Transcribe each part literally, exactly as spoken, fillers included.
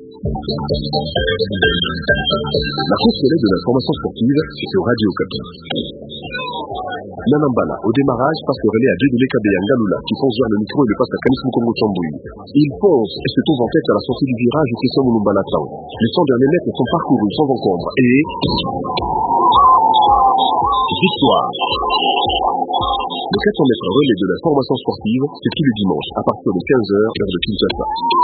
La course relais de l'information sportive, c'est sur Radio Okapi. Nanambala, au démarrage, passe le relais à Dieudonné Kabea Ngaloula, qui fonce vers le micro et le passe à Kanis Mukongo Chambouille. Il fonce et se trouve en tête à la sortie du virage du Christian Mouloumbala Town. Les cent derniers mètres sont parcourus sans encombre et... victoire. Le quatre cents mètres relais de l'information sportive, c'est tous les dimanches, à partir de quinze heures, heure de Kinshasa.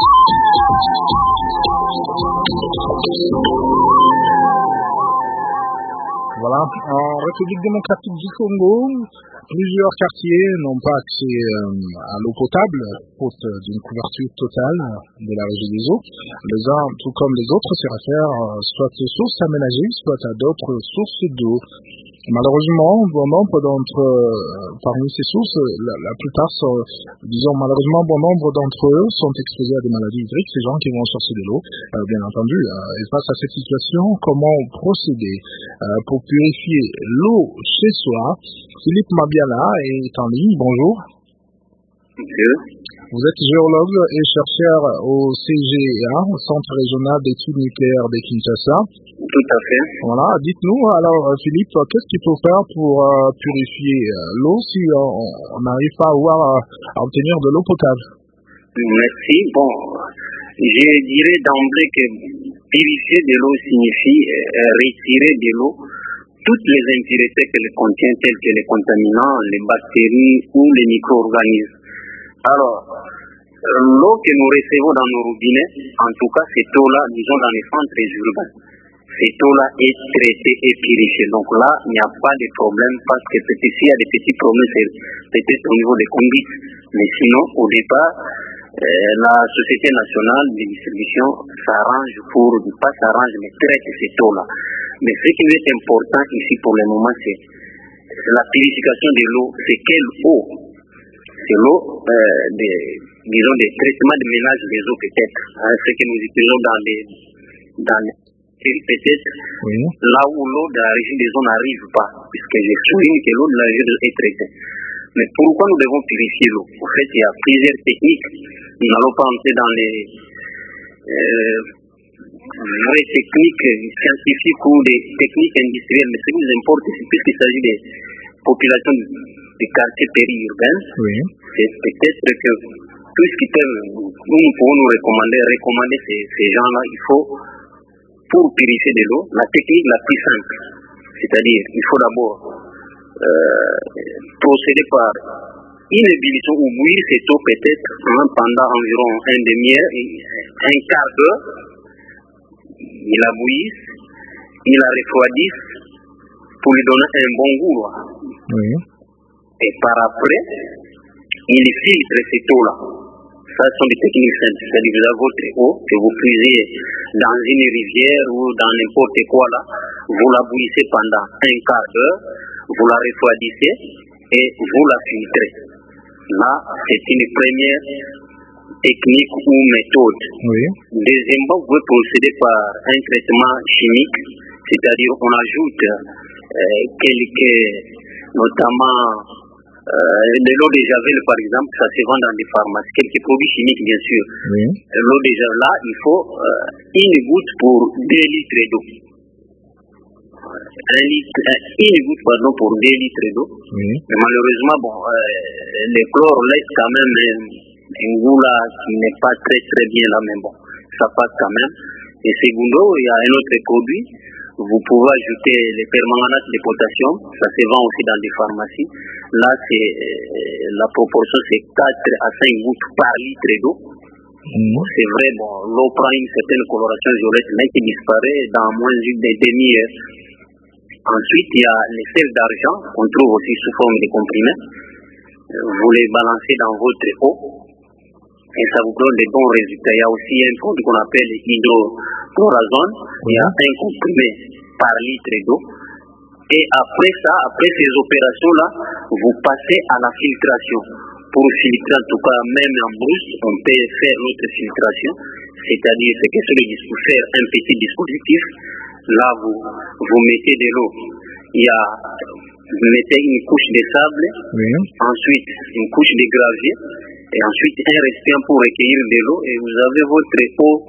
Voilà, en République démocratique du Congo, plusieurs quartiers n'ont pas accès euh, à l'eau potable, faute d'une couverture totale de la régie des eaux. Les uns, tout comme les autres, se réfèrent euh, soit aux sources aménagées, soit à d'autres sources d'eau. Malheureusement, bon nombre d'entre euh, parmi ces sources, la, la plupart sont, disons malheureusement, bon nombre d'entre eux sont exposés à des maladies hydriques, ces gens qui vont chercher de l'eau, euh, bien entendu. Euh, et face à cette situation, comment procéder euh, pour purifier l'eau chez soi? Philippe Mabiala est en ligne, bonjour. Monsieur. Vous êtes géologue et chercheur au C G A, Centre régional d'études nucléaires de Kinshasa. Tout à fait. Voilà, dites-nous alors Philippe, qu'est-ce qu'il faut faire pour euh, purifier euh, l'eau si on n'arrive pas à, avoir, à obtenir de l'eau potable? Merci. Bon, je dirais d'emblée que purifier de l'eau signifie euh, retirer de l'eau toutes les impuretés qu'elle contient, telles que les contaminants, les bactéries ou les micro-organismes. Alors, l'eau que nous recevons dans nos robinets, en tout cas cette eau-là, disons dans les centres urbains, cette eau-là est traitée et purifiée. Donc là, il n'y a pas de problème parce que peut-être s'il y a des petits problèmes, c'est peut-être au niveau des conduites. Mais sinon, au départ, euh, la Société nationale de distribution s'arrange pour, pas s'arrange, mais traite cette eau-là. Mais ce qui est important ici pour le moment, c'est la purification de l'eau. C'est quelle eau? C'est l'eau, euh, des, disons, des traitements de ménage des eaux peut-être. Hein, ce que nous utilisons dans les... Dans les peut-être oui. Là où l'eau de la régie des eaux n'arrive pas, puisque je souligne que l'eau de la régie des eaux est traitée. Mais pourquoi nous devons purifier l'eau? En fait, il y a plusieurs techniques. Nous n'allons pas entrer dans les euh, vraies techniques scientifiques ou des techniques industrielles, mais ce qui nous importe, c'est puisqu'il s'agit des populations des quartiers périurbains, oui. C'est peut-être que tout ce qui peut, nous pouvons nous recommander, recommander ces, ces gens-là, il faut pour purifier de l'eau, la technique la plus simple, c'est-à-dire il faut d'abord euh, procéder par une ébullition ou bouillir cette eau peut-être hein, pendant environ un demi-heure, un quart d'heure, il la bouillisse, il la refroidisse pour lui donner un bon goût. Oui. Et par après, il filtre cette eau-là. Ça sont des techniques simples, c'est-à-dire vous avez votre eau que vous puisez dans une rivière ou dans n'importe quoi là, vous la bouillissez pendant un quart d'heure, vous la refroidissez et vous la filtrez. Là, c'est une première technique ou méthode. Oui. Deuxièmement, vous pouvez procéder par un traitement chimique, c'est-à-dire on ajoute euh, quelques, notamment Euh, de l'eau de javel par exemple, ça se vend dans des pharmacies, quelques produits chimiques bien sûr. Oui. L'eau de javel là, il faut euh, une goutte pour deux litres d'eau. Un litre, euh, une goutte pardon pour deux litres d'eau. Oui. Mais malheureusement, bon, euh, le chlore laisse quand même un, un goût là qui n'est pas très très bien là, mais bon, ça passe quand même. Et secondo, il y a un autre produit. Vous pouvez ajouter les permanganates de potassium, ça se vend aussi dans des pharmacies. Là, c'est euh, la proportion, c'est quatre à cinq gouttes par litre d'eau. Mmh. C'est vrai, bon, l'eau prend une certaine coloration violette, mais qui disparaît dans moins d'une demi-heure. Ensuite, il y a les sels d'argent, qu'on trouve aussi sous forme de comprimés. Vous les balancez dans votre eau et ça vous donne des bons résultats. Il y a aussi un produit qu'on appelle hydrochlorazone. Il y a un comprimé par litre d'eau. Et après ça, après ces opérations-là, vous passez à la filtration. Pour filtrer, en tout cas, même en brousse, on peut faire notre filtration. C'est-à-dire, c'est que sur le dispositif, faire un petit dispositif. Là, vous, vous mettez de l'eau. Il y a, vous mettez une couche de sable, oui. Ensuite une couche de gravier, et ensuite un récipient pour recueillir de l'eau, et vous avez votre eau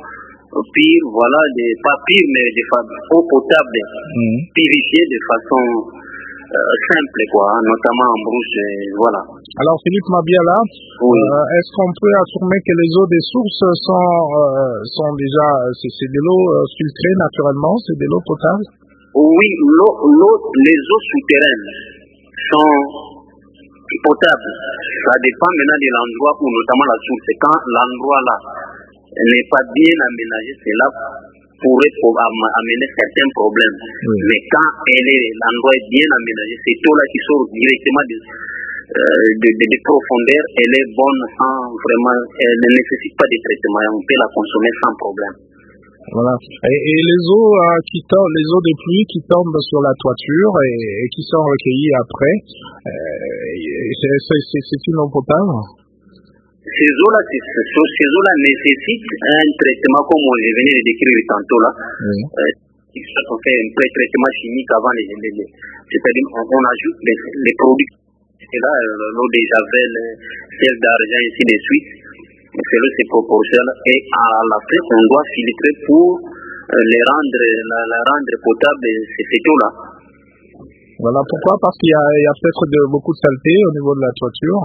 pire, voilà, des, pas pire, mais de eau potable, mmh. purifiée de façon euh, simple, quoi, hein, notamment en brousse, euh, voilà. Alors Philippe Mabiala, oui. euh, est-ce qu'on peut affirmer que les eaux des sources sont, euh, sont déjà, c'est, c'est de l'eau euh, filtrée naturellement, c'est de l'eau potable? Oui, l'eau, l'eau, les eaux souterraines sont potables. Ça dépend maintenant de l'endroit où, notamment la source, quand l'endroit là n'est pas bien aménagé, cela pourrait amener certains problèmes. Oui. Mais quand elle est, l'endroit est bien aménagé, cette eau-là qui sort directement de, euh, de, de, de profondeur, elle est bonne sans vraiment, elle ne nécessite pas de traitement, on peut la consommer sans problème. Voilà. Et, et les eaux euh, qui tombent, les eaux de pluie qui tombent sur la toiture et, et qui sont recueillies après, euh, c'est, c'est, c'est, c'est une eau potable? Ces eaux-là, ces, ces eaux-là nécessitent un traitement comme on les venait de décrire tantôt là. Oui. Euh, on fait un traitement chimique avant les, les, les c'est-à-dire on, on ajoute les, les produits, c'est là l'eau de javel, sel d'argent, ainsi de suite. Selon ces proportions et à la fin on doit filtrer pour euh, les rendre, la, la rendre potable cette eau-là. Voilà pourquoi? Parce qu'il y a, il y a peut-être de, beaucoup de saleté au niveau de la toiture.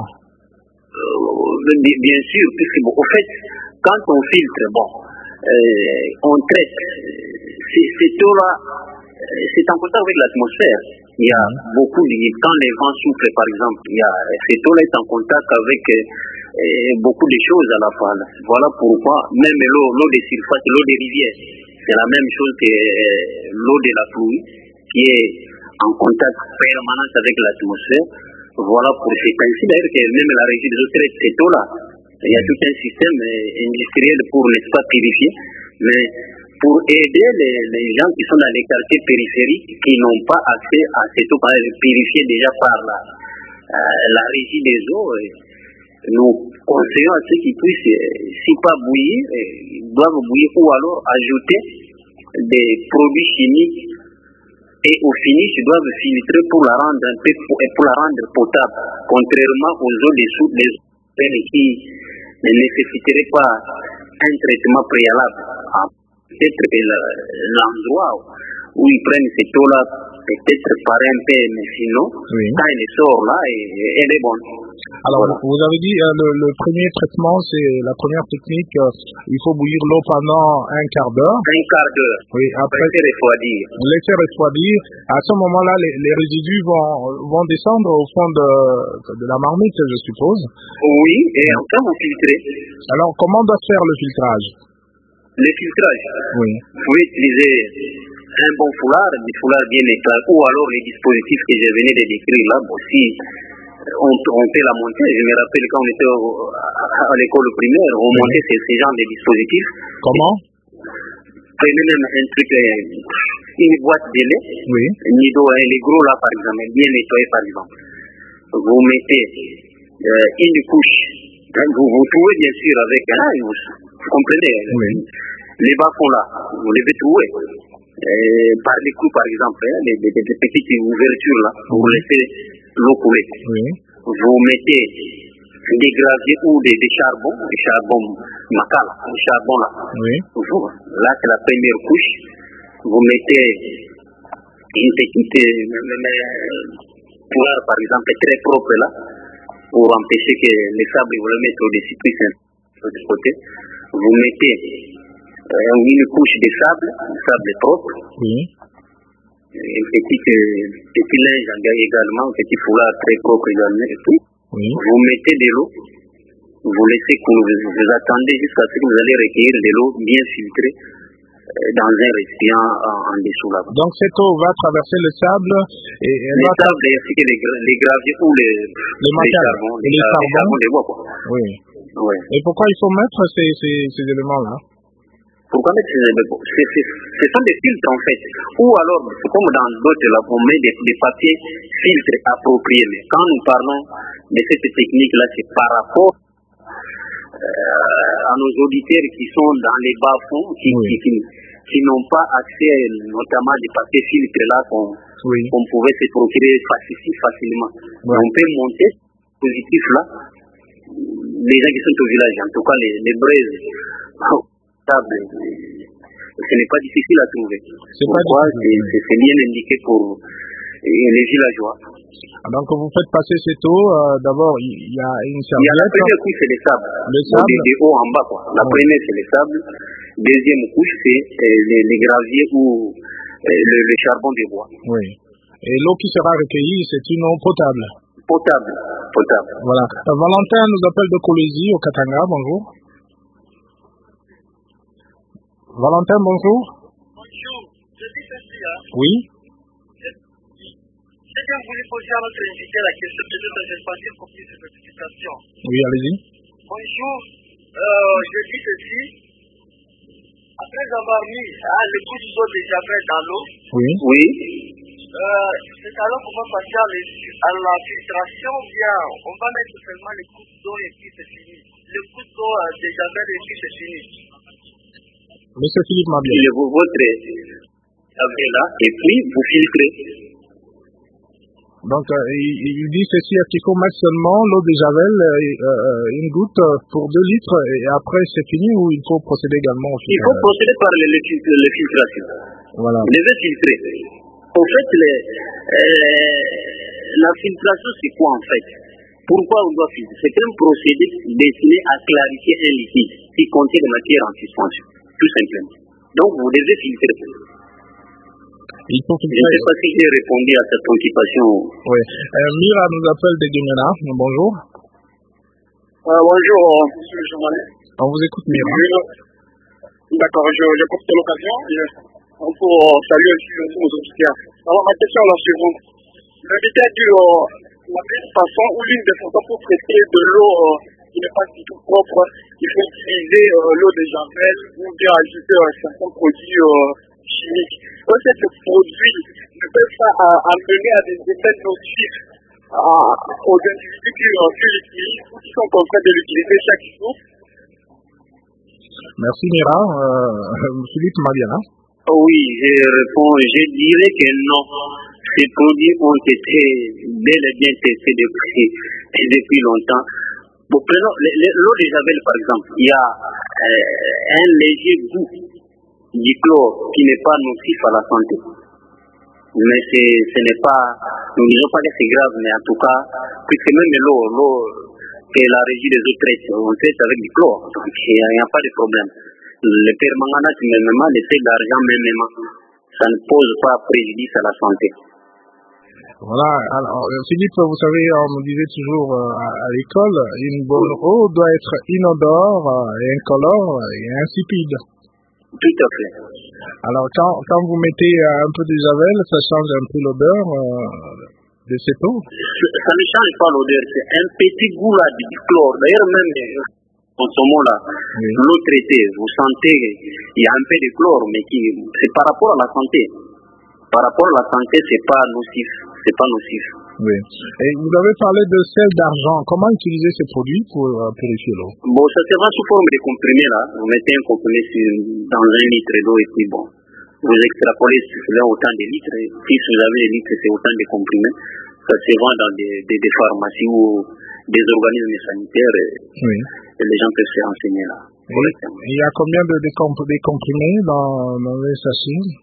Euh, bien sûr, puisque bon, au fait, quand on filtre, bon, euh, on traite, cette eau-là, c'est en contact avec l'atmosphère. Il y a beaucoup de, quand les vents soufflent par exemple, il y a, cette eau-là est en contact avec euh, beaucoup de choses à la fois. Voilà pourquoi, même l'eau, l'eau de surface, l'eau des rivières, c'est la même chose que euh, l'eau de la pluie, qui est en contact permanent avec l'atmosphère. Voilà pour c'est ainsi d'ailleurs que même la régie des eaux traite cette eau-là. Il y a tout un système euh, industriel pour, n'est-ce pas, purifier, mais pour aider les, les gens qui sont dans les quartiers périphériques qui n'ont pas accès à cette eau purifiée déjà par la, euh, la régie des eaux, euh, nous conseillons à ceux qui puissent, euh, si pas bouillir, euh, doivent bouillir ou alors ajouter des produits chimiques et au finish ils doivent filtrer pour la rendre un peu pour la rendre potable, contrairement aux eaux des sources des eaux qui ne nécessiteraient pas un traitement préalable. Peut-être que l'endroit où ils prennent cette eau-là peut-être paraît un peu, mais sinon, oui. Quand elle sort là, elle est bonne. Alors, voilà. Vous avez dit, euh, le, le premier traitement, c'est la première technique, euh, il faut bouillir l'eau pendant un quart d'heure. Un quart d'heure. Oui, après. Laisser refroidir. Laisser refroidir. À ce moment-là, les, les résidus vont, vont descendre au fond de, de la marmite, je suppose. Oui, et enfin, vous filtrez. Alors, comment doit se faire le filtrage? Le filtrage. Oui. Vous pouvez utiliser un bon foulard, des foulards bien éclairés, ou alors les dispositifs que je venais de décrire là, bon, si on, on peut la monter. Je me rappelle quand on était au, à, à l'école primaire, on oui. montait ces, ces genres de dispositifs. Comment? Prenez même un truc, une boîte de lait, oui. Nido, les gros là par exemple, bien nettoyés par exemple. Vous mettez euh, une couche, hein, vous vous trouvez bien sûr avec un hein, vous, vous comprenez oui. Les bas-fonds là, vous les trouver. Euh, par les coups par exemple, hein, les, les, les petites ouvertures là, oui. Vous laissez l'eau couler. Oui. Vous mettez des graviers ou des, des charbons, des charbons macal, des charbons là. Oui. Vous, là c'est la première couche. Vous mettez une petite poire par exemple très propre là, pour empêcher que les sables vous le mettent au-dessus de l'autre côté. Vous mettez euh, une couche de sable, de sable propre. Oui. Un petit, euh, petit linge également, un petit foulard très propre également. Et puis, oui. Vous mettez de l'eau, vous laissez couler, vous, vous attendez jusqu'à ce que vous allez recueillir de l'eau bien filtrée euh, dans un récipient en, en dessous là. Donc cette eau va traverser le sable et elle le va sable ainsi que les, les graviers ou les, les, les charbons, les, les charbons de bois quoi. Oui. Ouais. Et pourquoi il faut mettre ces, ces, ces éléments-là? Pourquoi mettre ces éléments? c'est, c'est, Ce sont des filtres en fait. Ou alors, comme dans d'autres là, on met des, des papiers filtres appropriés. Mais quand nous parlons de cette technique-là, c'est par rapport euh, à nos auditeurs qui sont dans les bas-fonds, qui, oui. qui, qui, qui n'ont pas accès notamment à des papiers filtres là qu'on, oui. qu'on pouvait se procurer facilement. facilement. Ouais. On peut monter ce dispositif là. Les gens qui sont au village, en tout cas les, les braises, sable, ce n'est pas difficile à trouver. C'est Pourquoi? C'est bien indiqué pour les villageois. Donc vous faites passer cette eau, euh, d'abord il y a une serviette. Il y a la première couche, c'est les sables. Le sable. De, de haut en bas, quoi. La oui. Première, c'est les sables. Deuxième couche, c'est euh, les, les graviers ou euh, le, le charbon de bois. Oui. Et l'eau qui sera recueillie, c'est une eau potable. Potable. Potable. Voilà. Euh, Valentin nous appelle de Kolwezi au Katanga. Bonjour. Valentin, bonjour. Bonjour. Je dis ceci, hein. Oui. J'ai bien voulu poser à notre invité la question de notre espace pour plus de notification. Oui, allez-y. Bonjour, euh, je dis ceci. Après avoir mis hein, le coup d'eau de javel dans l'eau, oui. Oui. Euh, c'est alors qu'on va passer à, à la filtration, bien, on va mettre seulement le coup d'eau et puis c'est fini. Le coup d'eau euh, de javel et puis c'est fini. Monsieur Philippe Mabien. Il vous votre javel là et puis vous filtrez. Donc, euh, il, il dit ceci, est-ce qu'il faut mettre seulement l'eau de javel, euh, euh, une goutte pour deux litres, et après c'est fini, ou il faut procéder également au filtrage? Il faut procéder par le, le, le filtration. Voilà. Vous devez filtrer. En fait, les, euh, la filtration, c'est quoi en fait? Pourquoi on doit filtrer? C'est un procédé destiné à clarifier un liquide qui contient des matières en suspension, tout simplement. Donc, vous devez filtrer. Il faut Je ne sais pas si j'ai répondu à cette occupation. Oui. Euh, Mira nous appelle de Guémena. Bonjour. Euh, bonjour, monsieur le journaliste. On vous écoute, Mira. D'accord, je, je profite de l'occasion pour saluer aussi nos auditeurs. Alors, ma question est la suivante. L'invité a dit euh, la meilleure façon ou l'une des façons pour traiter de l'eau euh, qui n'est pas du tout propre, il faut utiliser euh, l'eau de javel ou bien ajouter euh, certains produits euh, chimiques. Donc, ces produits ne peuvent pas euh, amener à des effets nocifs euh, aux individus qui, euh, qui l'utilisent ou qui sont en train de l'utiliser chaque jour. Merci Mira. Euh, Philippe Mabiana. Oui, je réponds, je dirais que non. Ces produits ont été bel et bien testés depuis, depuis longtemps. Bon, prenons l'eau de javel par exemple, il y a euh, un léger goût du chlore qui n'est pas nocif à la santé. Mais ce n'est pas, nous ne disons pas que c'est grave, mais en tout cas, puisque même l'eau, l'eau que la régie des eaux traite, on traite avec du chlore, donc il n'y a pas de problème. Le permanganate, même, le sel d'argent, même, ça ne pose pas préjudice à la santé. Voilà, alors Philippe, vous savez, on me disait toujours euh, à, à l'école, une bonne eau doit être inodore, euh, incolore et insipide. Tout à fait. Alors quand, quand vous mettez un peu de javel, ça change un peu l'odeur euh, de cette eau? Ça ne change pas l'odeur, c'est un petit goût là du chlore. D'ailleurs même en ce moment-là, oui. L'eau traitée, vous sentez il y a un peu de chlore, mais qui c'est par rapport à la santé. Par rapport à la santé, c'est pas nocif, c'est pas nocif. Oui. Et vous avez parlé de sel d'argent. Comment utiliser ces produits pour euh, purifier l'eau? Bon, ça se vend sous forme de comprimés là. Vous mettez un comprimé sur, dans un litre d'eau et puis bon, vous extrapolez selon autant de litres. Si vous avez des litres, c'est autant de comprimés. Ça se vend dans des, des, des pharmacies ou des organismes sanitaires. Et, oui. Et les gens peuvent se renseigner là. Il y a combien de, de, comp de comprimés dans, dans les sachets?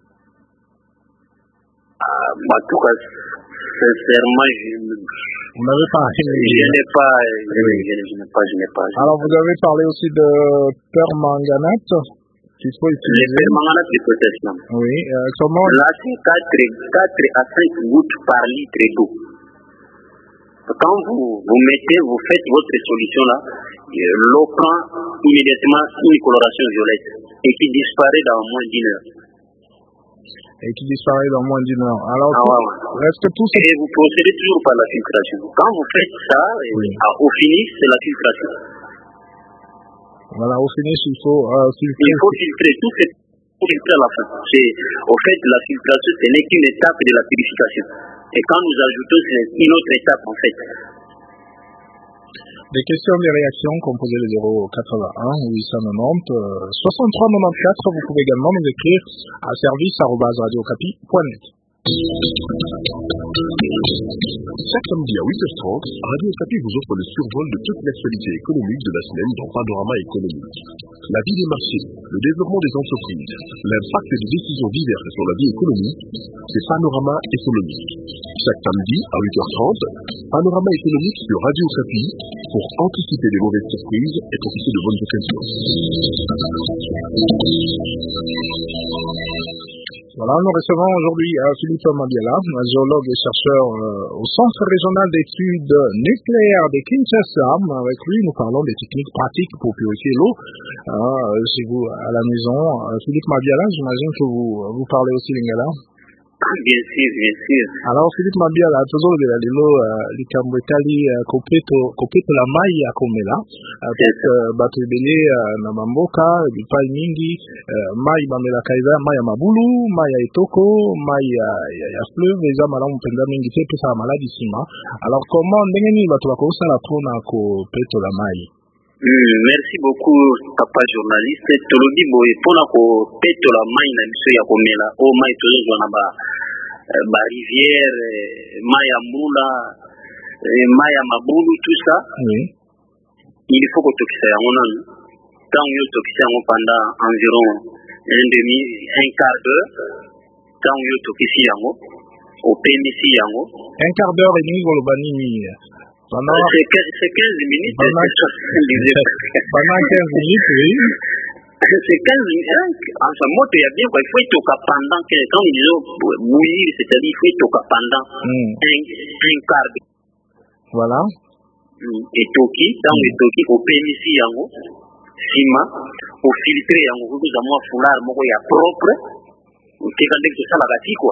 Ah, bah, en tout cas, sincèrement, je vous n'avez pas. Je n'ai pas, je, oui. je, je n'ai pas, je n'ai pas. Je Alors, vous avez parlé aussi de permanganate qu'il faut utiliser. Le permanganate de potassium. Oui. Euh, comment? Là, c'est quatre à cinq gouttes par litre d'eau. Quand vous, vous mettez, vous faites votre solution là, l'eau prend immédiatement une coloration violette et qui disparaît dans moins d'une heure. Et qui disparaît dans moins d'une heure. Alors, ah, ouais, ouais. Est-ce que tout ça... Et vous procédez toujours par la filtration. Quand vous faites ça, oui. à, au finish, c'est la filtration. Voilà, au finish, il faut euh, filtrer. Il faut filtrer, tout fait filtrer à la fin. Au fait, la filtration, ce n'est qu'une étape de la purification. Et quand nous ajoutons, c'est une autre étape, en fait. Des questions, des réactions, composez le zéro quatre-vingt-un huit cent quatre-vingt-dix euh, soixante-trois quatre-vingt-quatorze. Vous pouvez également nous écrire à service arobase radio okapi point net. Chaque samedi à huit heures trente, Radio Okapi vous offre le survol de toute l'actualité économique de la semaine dans Panorama économique. La vie des marchés, le développement des entreprises, l'impact des décisions diverses sur la vie économique, c'est Panorama économique. Chaque samedi à huit heures trente, Panorama économique sur Radio Okapi pour anticiper les mauvaises surprises et profiter de bonnes occasions. Voilà, nous recevons aujourd'hui euh, Philippe Mabiala, un géologue et chercheur euh, au Centre régional d'études nucléaires de Kinshasa. Avec lui, nous parlons des techniques pratiques pour purifier l'eau euh, chez vous à la maison. Euh, Philippe Mabiala, j'imagine que vous, vous parlez aussi lingala. Bien sûr, bien sûr. Alors Philippe Mabiala, toujours de la lilo likambo etali kopeto kopeto la mai ya komela parce bato ebele na mamboka bipai mingi mai bamela kaiza mai ya mabulu, mai ya etoko, mai ya ya fleuve eza malamu penza mingi te pesa maladi sima. Alors comment ndenge nini bato bakosala mpona kopeto la mai? Mm, merci beaucoup papa journaliste. Tolobi boye pona kopetola mai na biso ya komela o mai tozozwa na ba ba rivière, mai ya mbula, mai ya mabulu, tout ça. Oui. Il faut que tokisa yango nanu. Tant yo tokisa yango pendant environ un demi, un quart d'heure. Tant yo tokisi yango, au P M C yango. Un quart d'heure et demi pour le banini. Pendant c'est quinze minutes. Pendant quinze minutes, oui. C'est quinze minutes. Enfin, moi, il y a bien quoi. Il faut être au cas pendant quinze. Quand ils disent bouillir, c'est-à-dire il faut être au cas pendant mm. un, un quart d'heure. Voilà. Et toki, dans le toki, au P M C yango, sima, au filtré yango, vous avez moi foulard, moi, il y a propre. Vous avez que ça la gâti, quoi.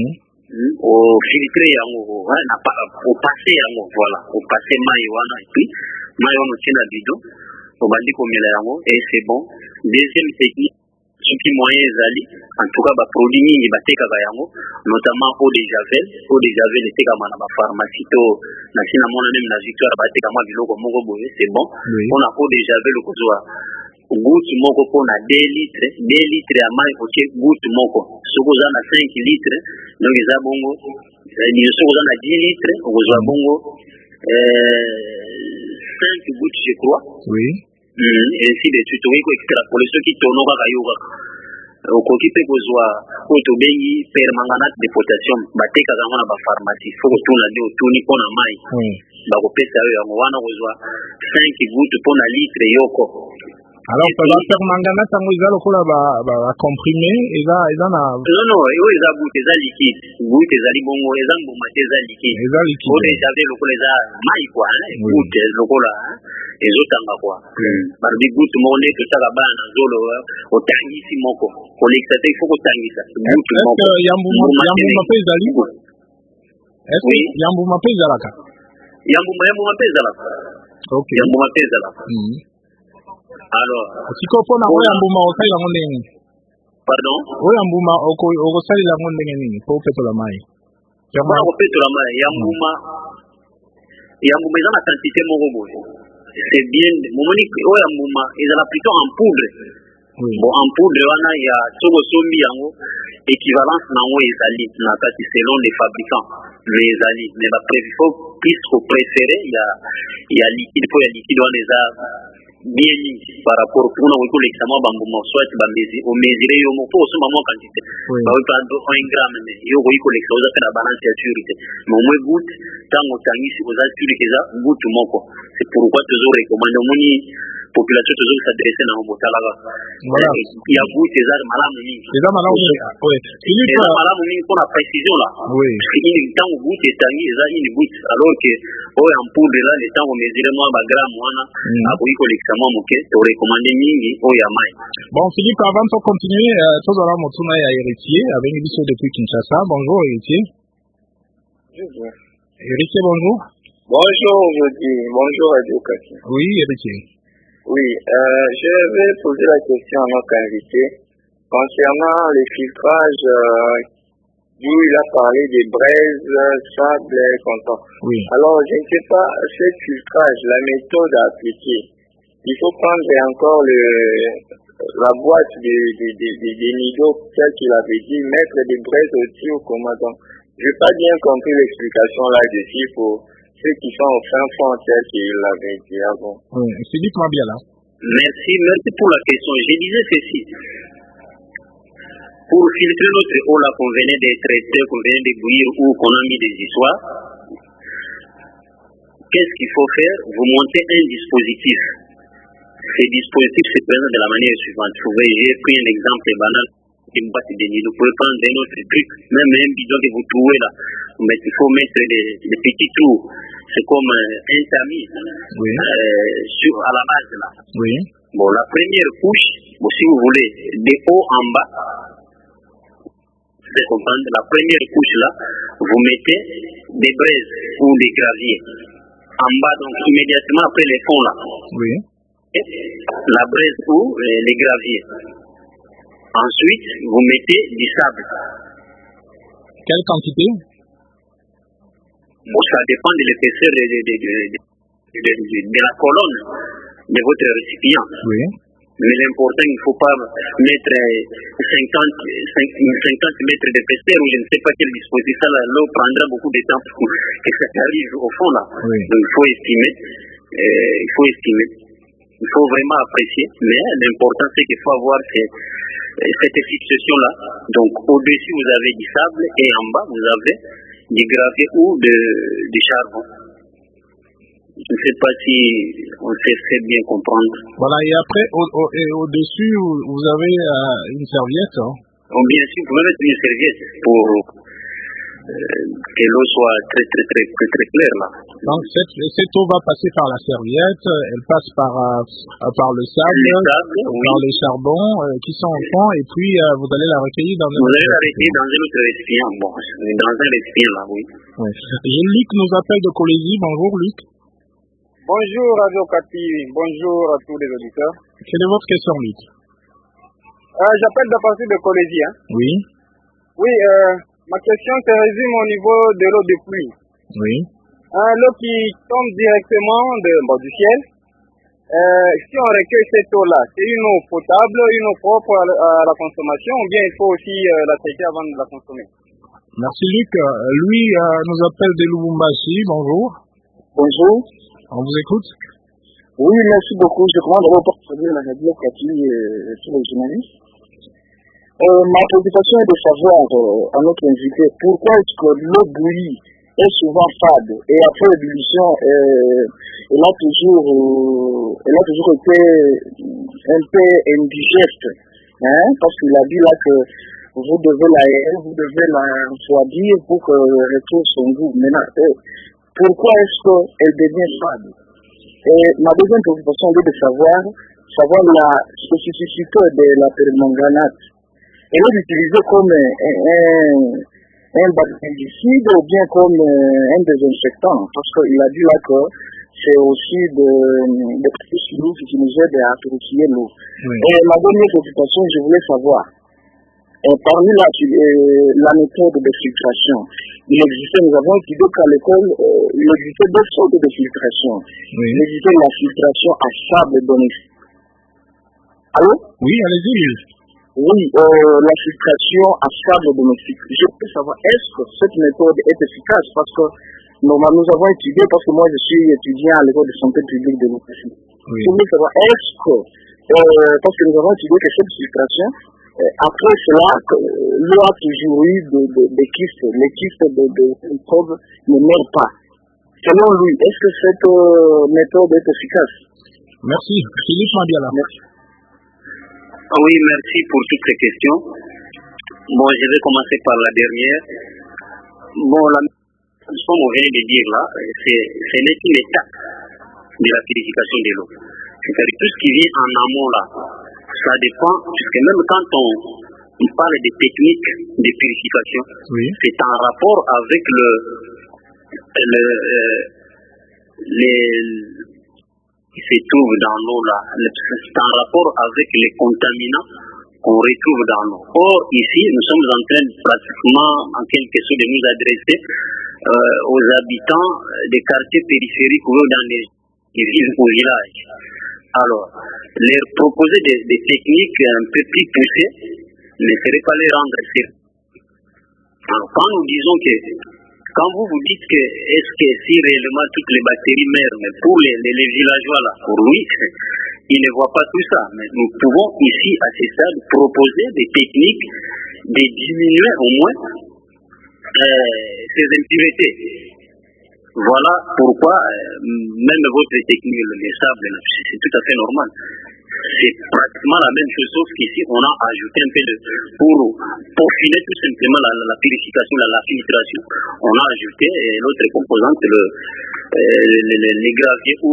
Au filtré yango, au passé yango, voilà. Au passé maïwana, et puis, maïwana, c'est la bidon. Au bandi comme il yango, et c'est bon. Deuxième technique, ce qui moyen ezali, en tout cas, ba produit mingi bateka ga yango, notamment eau de javel, eau de javel eteka mana ba pharmacie to na sina mona même na victoire bateka ma biloko moko boye, c'est bon. On a eau de javel kozwa goutte moko pona deux litres, deux litres ya mai oche goutte moko. Soko za na cinq litres, donc eza bongo, ni soko za na dix litres, kozwa bongo euh cinq gouttes je crois. Oui. Mm, ainsi de suite, oui, quoi, extrapoler ceux qui tournent au Yoga. Au côté de Gozoa, au Tobengi, permanganate de potassium, Bateka Zamana, la pharmacie, faut que tout la dit au tourni pour la maille. La repète à eux, à Moana Gozoa, cinq gouttes pour la litre Yoko. Alors, la permanganate, en Gozoa, le coup va comprimer, et là, et là, non, non, et oui, ça goûte, ça liquide, goûte, ça libongo, et ça bomate, ça liquide. Et ça liquide. On les avait, le coup, les a maille, quoi, goûte, le coup là, et autres quoi. Par des gouttes monnaie que ça va ban en zolo au tangisi moko. Pour l'exaté il faut que tangisa. Goutte moko. Yambuma yambuma pesa libo. Est-ce que yambuma pesa la ka? Yambuma yambuma pesa la. OK. Yambuma pesa la. Alors, siko pona ko yambuma o sai yango ndenge. Pardon? O yambuma o ko o sai yango ndenge nini? Po petola mai. Yambuma ko petola mai, yambuma yambuma eza na quantité moko boye. C'est bien, Momonique, oh, ya mouma, ils ont plutôt en poudre. Oui. Bon, en poudre, on a, il y a Sogo Sombi, équivalence, nango, ezali, selon les fabricants, les ezali. Mais après, il faut plus qu'on préférer, il y a, il y a liquide, il y a liquide, on les a bien mis par rapport au point où l'examen bambou, soit bambézi, au mesuré, au mot, au moment quantité. Bah, oui, par exemple, un gramme, il y a eu l'examen, ça fait la balance de sécurité. Mais au moins, goutte, tant qu'on t'a mis, si vous avez sécurité, goutte, moko. C'est pourquoi toujours recommandé moni population toujours s'adresser dans le botalaga. Voilà. Il y a goutte des armes malamu mingi. Des armes malamu mingi. Oui. Des armes malamu mingi pour la précision là. Oui. Parce qu'il y a tant goutte et tangi, ça une goutte. Alors que oh en poudre là, les temps on mesure moi ba gramme wana. A oui collectement moké, to recommander mingi oh ya mai. Bon Philippe, avant de continuer, tous à la motuna ya héritier avec une émission depuis Kinshasa. Bonjour héritier. Bonjour. Héritier, bonjour. Bonjour, je dis bonjour à Diokati. Oui, héritier. Oui, euh, je vais poser la question à notre invité concernant les filtrages euh, d'où il a parlé des braises, sable et content. Oui. Alors, je ne sais pas, ce filtrage, la méthode à appliquer, il faut prendre encore le, la boîte des de, de, de, de niveaux, tel qu'il avait dit, mettre des braises au-dessus au commandant. Je n'ai pas bien compris l'explication là-dessus pour ceux qui sont au fin fond tel qu'il l'avait dit avant. Oui, Philippe Mabiala. Merci, merci pour la question. Je disais ceci. Pour filtrer notre eau là qu'on venait de traiter, qu'on venait de bouillir ou qu'on a mis des histoires, qu'est-ce qu'il faut faire? Vous montez un dispositif. Ce dispositif se présente de la manière suivante. Vous voyez, j'ai pris un exemple banal, une boîte de nuit. Vous pouvez prendre un autre truc, même un bidon que vous trouvez là. Mais il faut mettre des, des petits trous. C'est comme euh, un tamis Oui. euh, sur, à la base là. Oui. Bon, la première couche, bon, si vous voulez, de haut en bas, vous comprendre, la première couche là, vous mettez des braises ou des graviers. En bas, donc immédiatement après les fonds là. Oui. Et la braise ou euh, les graviers. Ensuite, vous mettez du sable. Quelle quantité? Bon, ça dépend de l'épaisseur de, de, de, de, de, de, de la colonne de votre récipient. Oui. Mais l'important, il ne faut pas mettre cinquante, cinquante mètres d'épaisseur ou je ne sais pas quel dispositif. Ça, l'eau prendra beaucoup de temps pour que ça arrive au fond là. Oui. Donc, il faut estimer. Euh, il faut estimer. Il faut vraiment apprécier. Mais l'important, c'est qu'il faut avoir ces, cette fixation-là. Donc, au-dessus, vous avez du sable et en bas, vous avez du gravier ou de, du charbon. Je ne sais pas si on s'est fait bien comprendre. Voilà, et après, au, au, et au-dessus, vous, vous avez euh, une serviette. Hein? Bon, bien sûr, vous pouvez mettre une serviette pour euh, que l'eau soit très, très, très, très, très claire là. Donc, cette, cette eau va passer par la serviette, elle passe par, euh, par le sable, Le sable, par oui. les charbons euh, qui sont au fond, et puis euh, vous allez la recueillir dans Vous un allez la recueillir dans un autre récipient. Bon, dans un récipient là, oui. Oui. J'ai Luc nous appelle de Colésie. Bonjour Luc. Bonjour Radio Kati, bonjour à tous les auditeurs. Quelle est votre question, Luc? euh, J'appelle de partir de Colésie. Hein. Oui. Oui, euh, ma question se résume au niveau de l'eau de pluie. Oui. Hein, l'eau qui tombe directement de, bon, du ciel. Euh, si on recueille cette eau-là, c'est une eau potable, une eau propre à, à la consommation, ou bien il faut aussi euh, la traiter avant de la consommer? Merci Luc. Euh, lui euh, nous appelle de Lubumbashi. Bonjour. Bonjour. On vous écoute? Oui, merci beaucoup. Je demande d'abord pour saluer la radio Kati et tous les journalistes. Euh, ma préoccupation est de savoir euh, à notre invité pourquoi est-ce que l'eau bouillie est souvent fade et après l'ébullition, euh, elle a toujours, euh, elle a toujours été un peu indigeste, hein, parce qu'il a dit là que vous devez la, vous devez la refroidir pour qu'elle retrouve son goût. Maintenant, euh, pourquoi est-ce qu'elle devient fade? Et ma deuxième préoccupation est de savoir, savoir la spécificité de la permanganate. Elle est utilisée comme un, un, un bactéricide ou bien comme un désinfectant, parce qu'il a dit là que c'est aussi des petits chimiques qui nous aident à purifier l'eau. Oui. Et ma dernière préoccupation, je voulais savoir, et parmi la, euh, la méthode de filtration, il existait, nous avons étudié qu'à l'école, euh, il existait deux sortes de filtration. Oui. Il existait la filtration à sable domestique. Allô? Oui, allez-y. Oui, euh, la filtration à sable domestique. Je peux savoir, est-ce que cette méthode est efficace? Parce que normalement, nous avons étudié, parce que moi je suis étudiant à l'école de santé publique de l'U P C. Oui. Je veux savoir, est-ce que, euh, parce que nous avons étudié que cette filtration, après cela, l'eau a toujours eu des de, de kystes. Les kystes de, de microbes ne meurent pas. Selon lui, est-ce que cette euh, méthode est efficace? Merci. Philippe Mabiala. Merci. Oui, merci pour toutes ces questions. Bon, je vais commencer par la dernière. Bon, la comme on vient de dire là, ce n'est qu'une étape de la purification de l'eau. C'est-à-dire tout ce qui vient en amont là, ça dépend, puisque même quand on, on parle des techniques de purification, oui. C'est en rapport avec le, le euh, les, qui se trouve dans l'eau là, c'est en rapport avec les contaminants qu'on retrouve dans l'eau. Or, ici, nous sommes en train de pratiquement, en quelque sorte, de nous adresser euh, aux habitants des quartiers périphériques ou dans les qui vivent au village. Alors, leur proposer des, des techniques un peu plus poussées ne serait pas les rendre Alors, quand nous disons que, quand vous vous dites que est-ce que si réellement toutes les bactéries meurent, mais pour les, les, les villageois là, pour lui, ils ne voient pas tout ça. Mais nous pouvons ici, à ce stade, proposer des techniques de diminuer au moins euh, ces impuretés. Voilà pourquoi euh, même votre technique, le sable, c'est tout à fait normal. C'est pratiquement la même chose, sauf qu'ici, on a ajouté un peu de... Pour peaufiner tout simplement la, la purification, la, la filtration, on a ajouté l'autre composante, le, euh, les, les, les graviers ou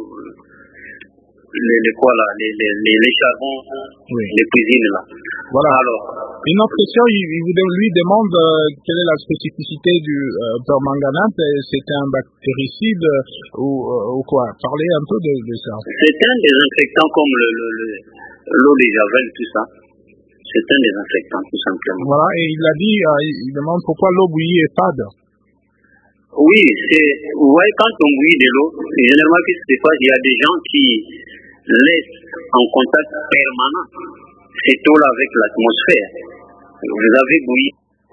les, les, quoi, là, les, les, les, les charbons, oui. Les cuisines là. Voilà. Alors, une autre question, il, il lui demande euh, quelle est la spécificité du euh, permanganate. C'est un bactéricide euh, ou, euh, ou quoi? Parlez un peu de, de ça. C'est un désinfectant comme le, le, le, l'eau de Javel, tout ça. C'est un désinfectant, tout simplement. Voilà, et il a dit, euh, il demande pourquoi l'eau bouillie est fade. Oui, c'est, vous voyez, quand on bouillit de l'eau, généralement, qu'est-ce qui se passe? Il y a des gens qui laissent en contact permanent cette eau-là avec l'atmosphère. Vous avez bouilli,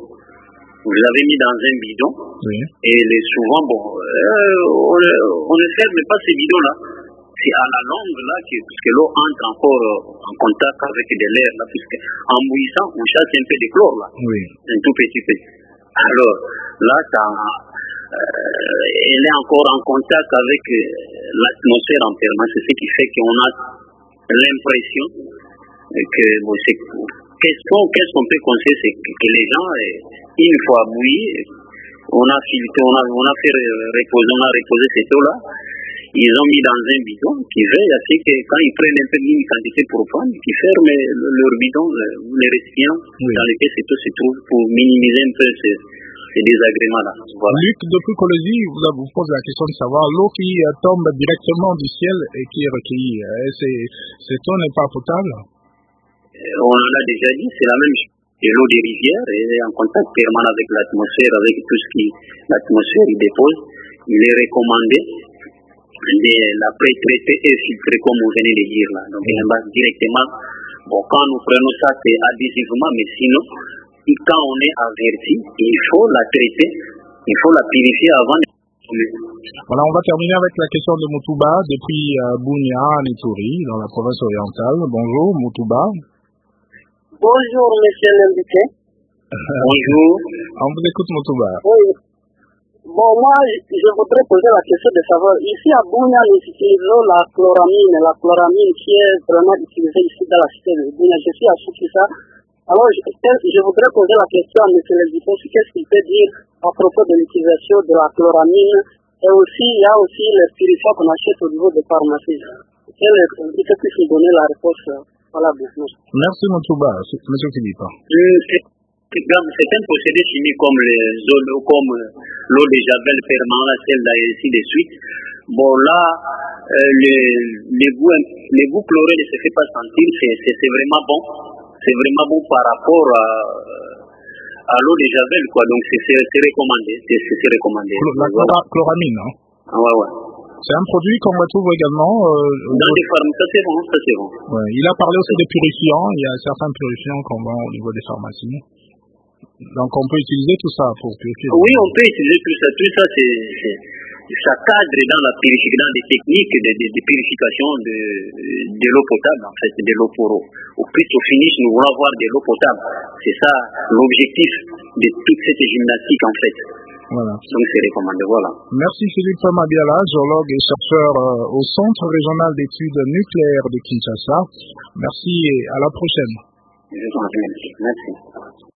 vous l'avez mis dans un bidon, oui. Et les, souvent, bon, euh, on, on ne ferme pas ces bidons-là. C'est à la longue, là, que, puisque l'eau entre encore en contact avec de l'air, là, puisque en bouillissant, on chasse un peu de chlore, là. Oui. Un tout petit peu. Alors, là, ça, euh, elle est encore en contact avec euh, l'atmosphère en permanence. C'est ce qui fait qu'on a l'impression que, bon, c'est, qu'est-ce qu'on, qu'est-ce qu'on peut conseiller, c'est que, que les gens, une fois bouillis, on a filtré, on a, on a fait reposer, on a reposé cette eau-là, ils ont mis dans un bidon qui veille à ce que quand ils prennent un peu d'une quantité pour prendre, qu'ils ferment le, leur bidon, le, les récipients, oui. Dans lesquels cette eau se trouve pour minimiser un peu ces, ces désagréments-là. Voilà. Luc, depuis Colosie, vous, vous pose la question de savoir l'eau qui euh, tombe directement du ciel et qui est recueillie, euh, c'est, cette eau n'est pas potable? euh, On l'a déjà dit, c'est la même chose. L'eau des rivières est en contact permanent avec l'atmosphère, avec tout ce qui l'atmosphère y dépose. Il est recommandé de la pré-traiter et filtrer comme vous venez de dire là. Donc, mmh. directement, bon, quand nous prenons ça, c'est adhésivement, mais sinon, quand on est averti, il faut la traiter, il faut la purifier avant de... Voilà, on va terminer avec la question de Moutouba, depuis euh, Bunia, en Ituri, dans la province orientale. Bonjour, Moutouba. Bonjour, monsieur l'invité. Bonjour. On vous écoute, Moutouba. Oui. Bon, moi, je voudrais poser la question de savoir, ici à Bunia, nous utilisons la chloramine, la chloramine qui est vraiment utilisée ici dans la cité de Bunia. Je suis à Soukissa. Alors, je, je voudrais poser la question à monsieur l'invité, qu'est-ce qu'il peut dire à propos de l'utilisation de la chloramine, et aussi, il y a aussi les purifiants qu'on achète au niveau des pharmacies. Il peut puisse donner la réponse. Voilà, merci, Moutouba. Monsieur Philippe. C'est un procédé chimique comme les comme l'eau de Javel permanente, celle là, et ainsi de suite. Bon, là, euh, les, les, goûts, les goûts chlorés ne se fait pas sentir, c'est, c'est, c'est vraiment bon. C'est vraiment bon par rapport à, à l'eau de Javel, quoi. Donc, c'est, c'est, c'est recommandé. C'est, c'est, c'est recommandé. La voilà. Chloramine, hein? Ah, ouais, ouais. C'est un produit qu'on retrouve également euh, dans les pharmacies. Ça c'est bon, ça c'est bon. Ouais. Il a parlé aussi des purifiants. Il y a certains purifiants qu'on vend au niveau des pharmacies. Donc on peut utiliser tout ça pour purifier. Oui, on peut utiliser tout ça. Tout ça, c'est, c'est, ça cadre dans la purification, dans des techniques de, de, de purification de, de l'eau potable, en fait, de l'eau pour eau. Au plus au finish, nous voulons avoir de l'eau potable. C'est ça l'objectif de toute cette gymnastique, en fait. Voilà. Donc c'est recommandé, voilà. Merci Philippe Mabiala, géologue et chercheur euh, au Centre régional d'études nucléaires de Kinshasa. Merci et à la prochaine. Merci.